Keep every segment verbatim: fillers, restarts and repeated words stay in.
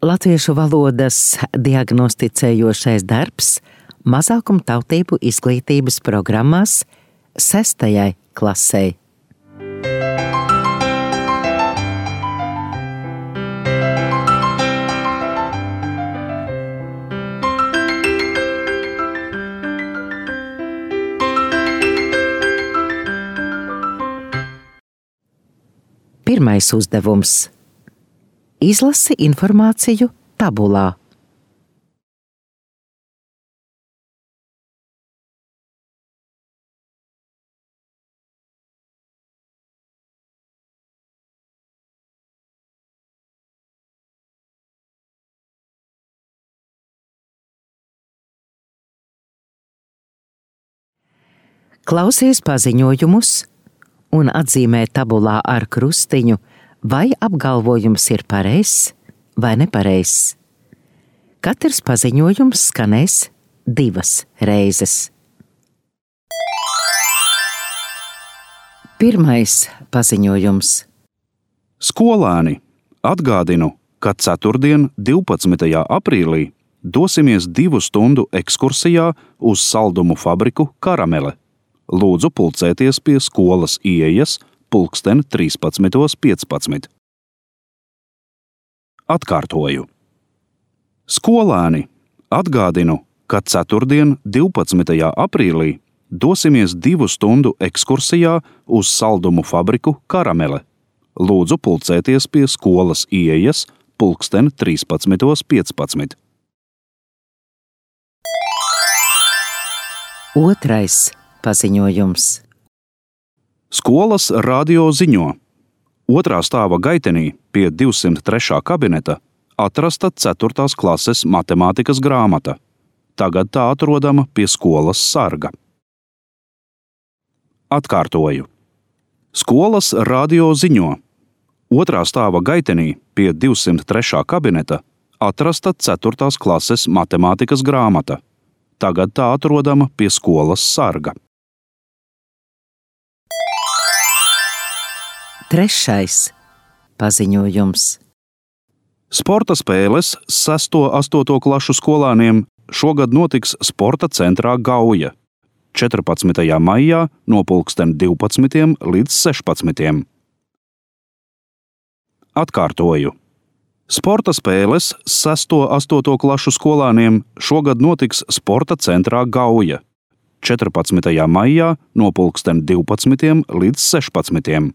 Latviešu valodas diagnosticējošais darbs mazākumtautību izglītības programmās sestajai klasei. Pirmais uzdevums. Izlasi informāciju tabulā. Klausies paziņojumus un atzīmē tabulā ar krustiņu, vai apgalvojums ir pareizs vai nepareizs. Katrs paziņojums skanēs divas reizes. Pirmais paziņojums. Skolēni, atgādinu, ka ceturtdien, divpadsmitajā aprīlī dosimies divu stundu ekskursijā uz saldumu fabriku Karamele. Lūdzu pulcēties pie skolas ieejas pulksten trīspadsmit piecpadsmit. Atkārtoju. Skolēni, atgādinu, ka ceturtdien, divpadsmitajā aprīlī dosimies divu stundu ekskursijā uz saldumu fabriku Karamele. Lūdzu pulcēties pie skolas ieejas pulksten trīspadsmit piecpadsmit. Otrais paziņojums. Skolas radio ziņo. Otrā stāva gaitenī pie divsimt trešā kabineta atrasta ceturtās klases matemātikas grāmata. Tagad tā atrodama pie skolas sarga. Atkārtoju. Skolas radio ziņo. Otrā stāva gaitenī pie divsimt trešā kabineta atrasta ceturtās klases matemātikas grāmata. Tagad tā atrodama pie skolas sarga. Trešais paziņojums. Sporta spēles sesto astoto klašu skolāniem šogad notiks sporta centrā Gauja četrpadsmitajā maijā no pulksten divpadsmitiem līdz sešpadsmitiem. Atkārtoju. Sporta spēles sesto astoto klašu skolāniem šogad notiks sporta centrā Gauja četrpadsmitajā maijā no pulksten divpadsmitiem līdz sešpadsmitiem.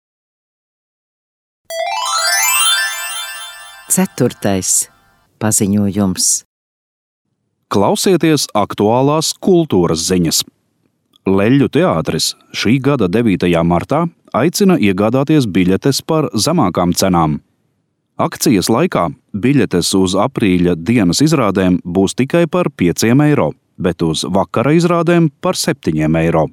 Ceturtais paziņojums. Klausieties aktuālās kultūras ziņas. Leļļu teātris šī gada devītajā martā aicina iegādāties biļetes par zemākām cenām. Akcijas laikā biļetes uz aprīļa dienas izrādēm būs tikai par pieciem eiro, bet uz vakara izrādēm par septiņiem eiro.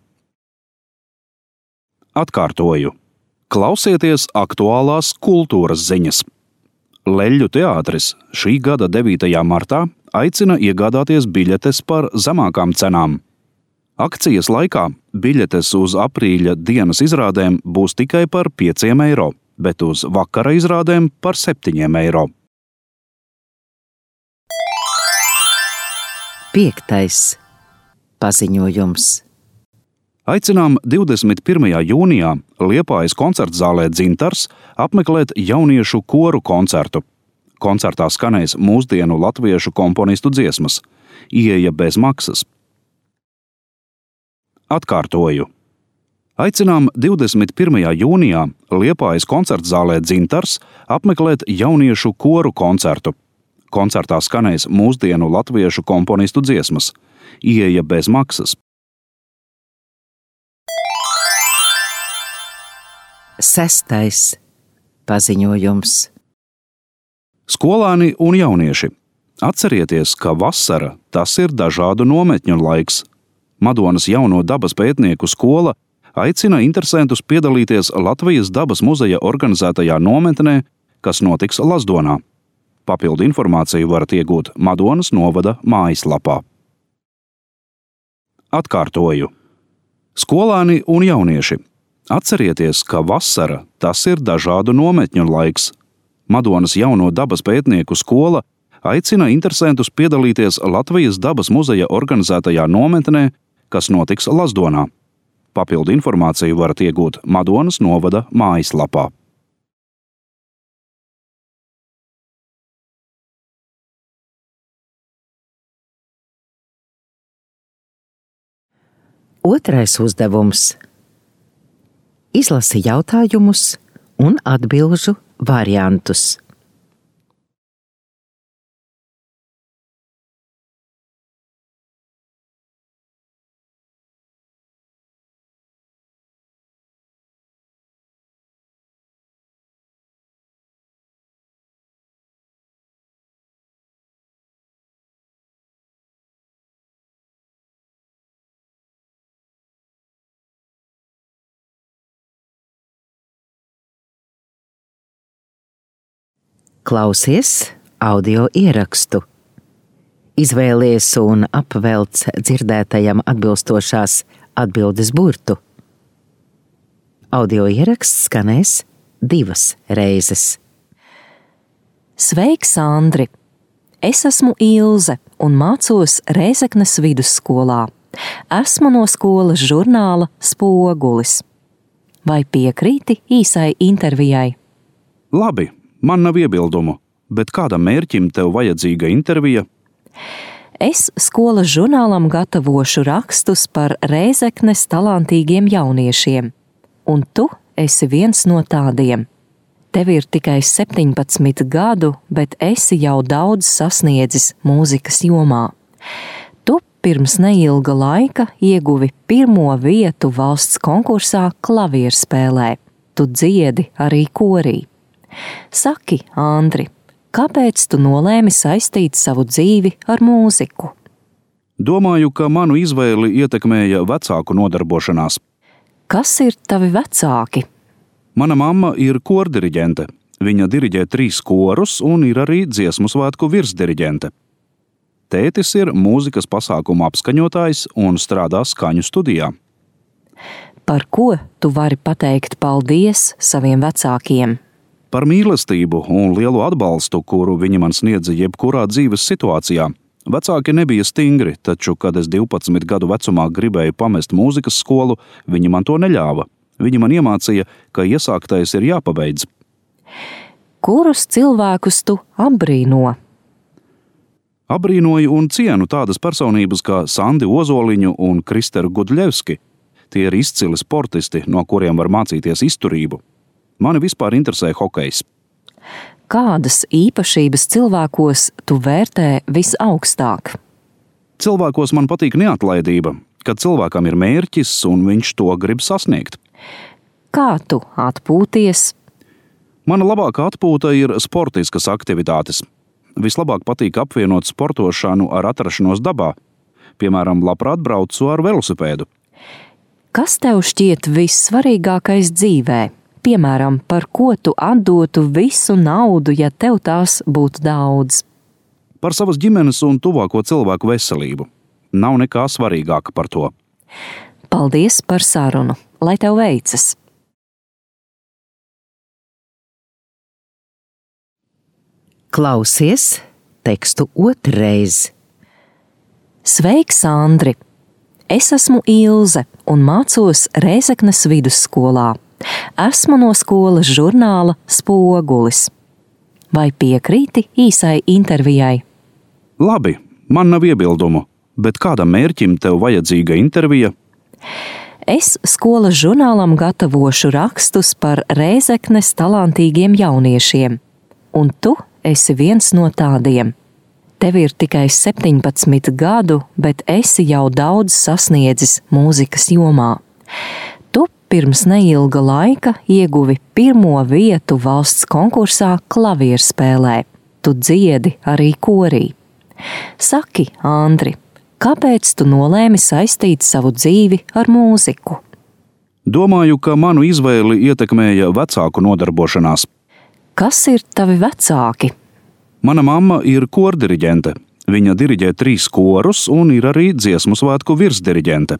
Atkārtoju. Klausieties aktuālās kultūras ziņas. Leļļu teātris šī gada devītajā martā aicina iegādāties biļetes par zemākām cenām. Akcijas laikā biļetes uz aprīļa dienas izrādēm būs tikai par pieciem eiro, bet uz vakara izrādēm par septiņiem eiro. Piektais paziņojums. Aicinām divdesmit pirmajā jūnijā Liepājas koncertzālē Dzintars apmeklēt jauniešu koru koncertu. Koncertā skanēs mūsdienu latviešu komponistu dziesmas, ieeja bez maksas. Atkārtoju. Aicinām divdesmit pirmajā jūnijā Liepājas koncertzālē Dzintars apmeklēt jauniešu koru koncertu. Koncertā skanēs mūsdienu latviešu komponistu dziesmas, ieeja bez maksas. Sestais paziņojums. Skolāni un jaunieši, atcerieties, ka vasara tas ir dažādu nometņu laiks. Madonas jauno dabas pētnieku skola aicina interesantus piedalīties Latvijas dabas muzeja organizētajā nometnē, kas notiks Lazdonā. Papildu informāciju varat iegūt Madonas novada mājaslapā. Atkārtoju. Skolāni un jaunieši, atcerieties, ka vasara tas ir dažādu nometņu laiks. Madonas jauno dabas pētnieku skola aicina interesantus piedalīties Latvijas dabas muzeja organizētajā nometnē, kas notiks Lazdonā. Papildu informāciju varat iegūt Madonas novada mājaslapā. Otrais uzdevums. Izlasi jautājumus un atbilžu variantus. Klausies audio ierakstu. Izvēlies un apvelc dzirdētajam atbilstošās atbildes burtu. Audio ieraksts skanēs divas reizes. Sveiks, Andri! Es esmu Ilze un mācos Rēzeknes vidusskolā. Esmu no skolas žurnāla Spogulis. Vai piekrīti īsai intervijai? Labi, man nav iebildumu, bet kādam mērķim tev vajadzīga intervija? Es skolas žurnālam gatavošu rakstus par Rēzeknes talantīgiem jauniešiem, un tu esi viens no tādiem. Tev ir tikai septiņpadsmit gadu, bet esi jau daudz sasniedzis mūzikas jomā. Tu pirms neilga laika ieguvi pirmo vietu valsts konkursā klavierspēlē. Tu dziedi arī korī. Saki, Andri, kāpēc tu nolēmi saistīt savu dzīvi ar mūziku? Domāju, ka manu izvēli ietekmēja vecāku nodarbošanās. Kas ir tavi vecāki? Mana mamma ir kordiriģente. Viņa diriģē trīs korus un ir arī dziesmu svētku virsdiriģente. Tētis ir mūzikas pasākumu apskaņotājs un strādā skaņu studijā. Par ko tu vari pateikt paldies saviem vecākiem? Par mīlestību un lielu atbalstu, kuru viņi man sniedza jebkurā dzīves situācijā. Vecāki nebija stingri, taču, kad es divpadsmit gadu vecumā gribēju pamest mūzikas skolu, viņi man to neļāva. Viņi man iemācīja, ka iesāktais ir jāpabeidz. Kurus cilvēkus tu apbrīno? Abrīnoju un cienu tādas personības kā Sandi Ozoliņu un Kristeru Gudļevski. Tie ir izcili sportisti, no kuriem var mācīties izturību. Mani vispār interesē hokejs. Kādas īpašības cilvēkos tu vērtē visaugstāk? Cilvēkos man patīk neatlaidība, kad cilvēkam ir mērķis un viņš to grib sasniegt. Kā tu atpūties? Mana labākā atpūta ir sportiskas aktivitātes. Vislabāk patīk apvienot sportošanu ar atrašanos dabā. Piemēram, labprāt braucu ar velosipēdu. Kas tev šķiet vissvarīgākais dzīvē? Piemēram, par ko tu atdotu visu naudu, ja tev tās būtu daudz? Par savas ģimenes un tuvāko cilvēku veselību. Nav nekā svarīgāka par to. Paldies par sarunu. Lai tev veicas! Klausies tekstu otrreiz. Sveiks, Andri! Es esmu Ilze un mācos Rēzeknes vidusskolā. Esmu no skolas žurnāla Spogulis. Vai piekrīti īsai intervijai? Labi, man nav iebildumu, bet kādam mērķim tev vajadzīga intervija? Es skolas žurnālam gatavošu rakstus par Rēzeknes talantīgiem jauniešiem, un tu esi viens no tādiem. Tev ir tikai septiņpadsmit gadu, bet esi jau daudz sasniedzis mūzikas jomā. Tu pirms neilga laika ieguvi pirmo vietu valsts konkursā klavierspēlē. Tu dziedi arī korī. Saki, Andri, kāpēc tu nolēmi saistīt savu dzīvi ar mūziku? Domāju, ka manu izvēli ietekmēja vecāku nodarbošanās. Kas ir tavi vecāki? Mana mamma ir kordiriģente. Viņa diriģē trīs korus un ir arī dziesmu svētku virsdiriģente.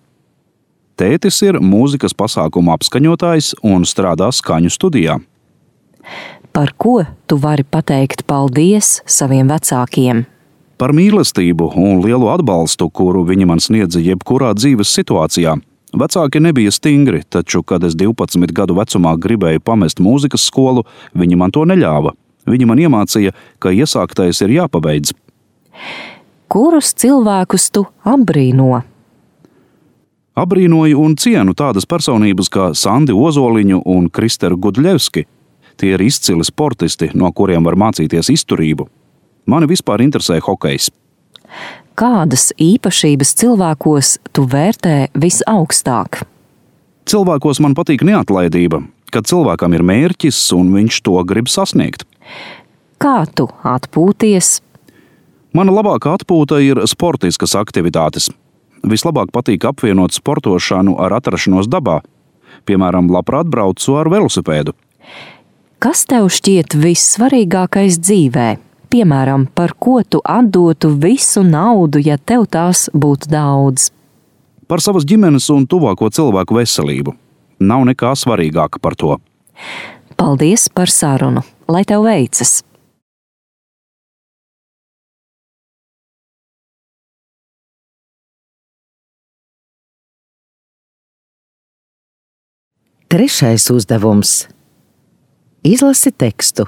Tētis ir mūzikas pasākumu apskaņotājs un strādā skaņu studijā. Par ko tu vari pateikt paldies saviem vecākiem? Par mīlestību un lielu atbalstu, kuru viņi man sniedza jebkurā dzīves situācijā. Vecāki nebija stingri, taču, kad es divpadsmit gadu vecumā gribēju pamest mūzikas skolu, viņi man to neļāva. Viņi man iemācīja, ka iesāktais ir jāpabeidz. Kurus cilvēkus tu apbrīno? Abrīnoju un cienu tādas personības kā Sandi Ozoliņu un Kristeru Gudļevski. Tie ir izcili sportisti, no kuriem var mācīties izturību. Mani vispār interesē hokejs. Kādas īpašības cilvēkos tu vērtē visaugstāk? Cilvēkos man patīk neatlaidība, kad cilvēkam ir mērķis un viņš to grib sasniegt. Kā tu atpūties? Mana labākā atpūta ir sportiskas aktivitātes. Vislabāk patīk apvienot sportošanu ar atrašanos dabā. Piemēram, labprāt braucu ar velosipēdu. Kas tev šķiet vissvarīgākais dzīvē? Piemēram, par ko tu atdotu visu naudu, ja tev tās būtu daudz? Par savas ģimenes un tuvāko cilvēku veselību. Nav nekā svarīgāka par to. Paldies par sarunu. Lai tev veicas! Trešais uzdevums. Izlasi tekstu.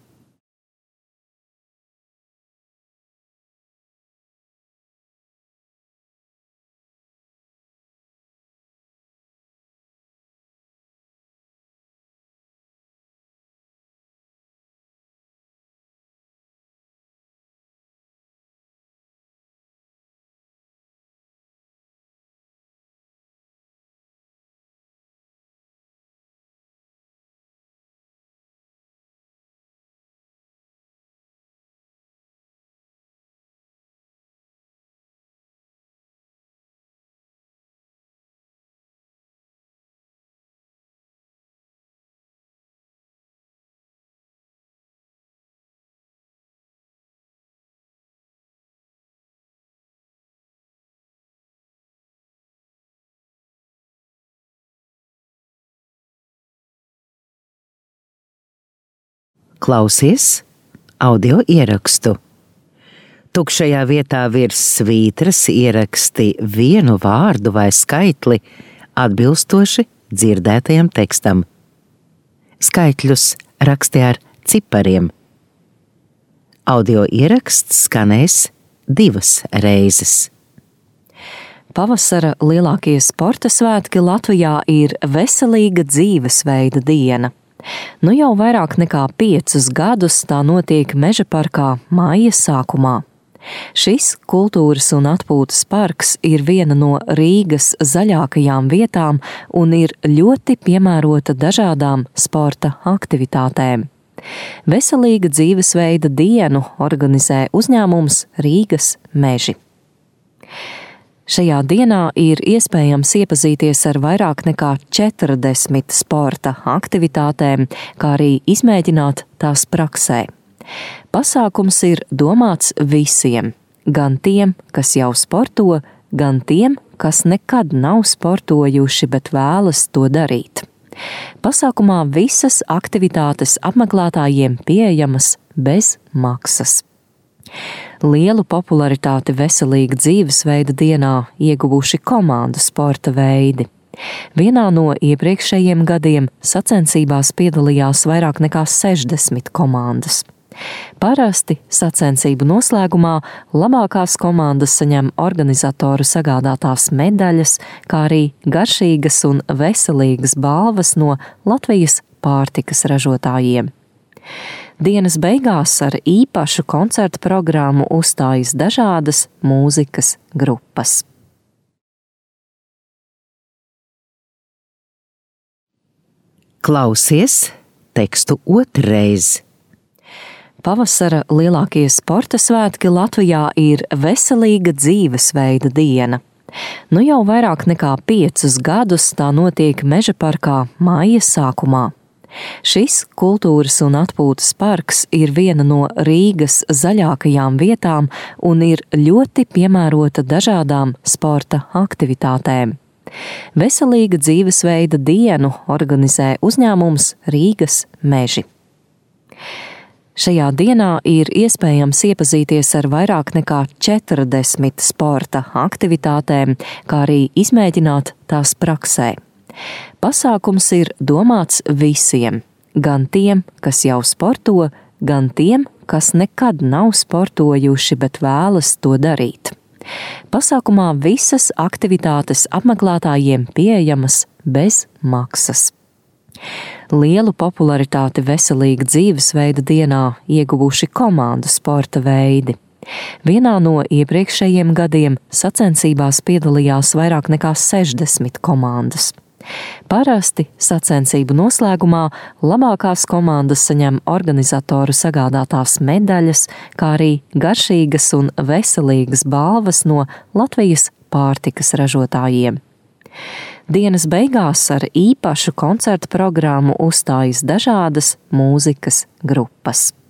Klausies audio ierakstu. Tukšajā vietā virs svītras ieraksti vienu vārdu vai skaitli atbilstoši dzirdētajam tekstam. Skaitļus raksti ar cipariem. Audio ieraksts skanēs divas reizes. Pavasara lielākie sporta svētki Latvijā ir veselīga dzīvesveida diena. Nu jau vairāk nekā piecus gadus tā notiek Meža parkā māja sākumā. Šis kultūras un atpūtas parks ir viena no Rīgas zaļākajām vietām un ir ļoti piemērota dažādām sporta aktivitātēm. Veselīga dzīvesveida dienu organizē uzņēmums Rīgas meži. Šajā dienā ir iespējams iepazīties ar vairāk nekā četrdesmit sporta aktivitātēm, kā arī izmēģināt tās praksē. Pasākums ir domāts visiem, gan tiem, kas jau sporto, gan tiem, kas nekad nav sportojuši, bet vēlas to darīt. Pasākumā visas aktivitātes apmeklētājiem pieejamas bez maksas. Lielu popularitāti veselīga dzīvesveida dienā ieguvuši komandu sporta veidi. Vienā no iepriekšējiem gadiem sacensībās piedalījās vairāk nekā sešdesmit komandas. Parasti sacensību noslēgumā labākās komandas saņem organizatoru sagādātās medaļas, kā arī garšīgas un veselīgas balvas no Latvijas pārtikas ražotājiem. Dienas beigās ar īpašu koncertu programmu uzstājas dažādas mūzikas grupas. Klausies tekstu otrreiz. Pavasara lielākie sporta svētki Latvijā ir veselīga dzīvesveida diena. Nu jau vairāk nekā piecus gadus tā notiek Meža parkā māja sākumā. Šis kultūras un atpūtas parks ir viena no Rīgas zaļākajām vietām un ir ļoti piemērota dažādām sporta aktivitātēm. Veselīga dzīvesveida dienu organizē uzņēmums Rīgas meži. Šajā dienā ir iespējams iepazīties ar vairāk nekā četrdesmit sporta aktivitātēm, kā arī izmēģināt tās praksē. Pasākums ir domāts visiem, gan tiem, kas jau sporto, gan tiem, kas nekad nav sportojuši, bet vēlas to darīt. Pasākumā visas aktivitātes apmeklētājiem pieejamas bez maksas. Lielu popularitāti veselīga dzīvesveida dienā ieguvuši komandu sporta veidi. Vienā no iepriekšējiem gadiem sacensībās piedalījās vairāk nekā sešdesmit komandas. Parasti sacensību noslēgumā labākās komandas saņem organizatoru sagādātās medaļas, kā arī garšīgas un veselīgas balvas no Latvijas pārtikas ražotājiem. Dienas beigās ar īpašu koncertu programmu uzstājas dažādas mūzikas grupas.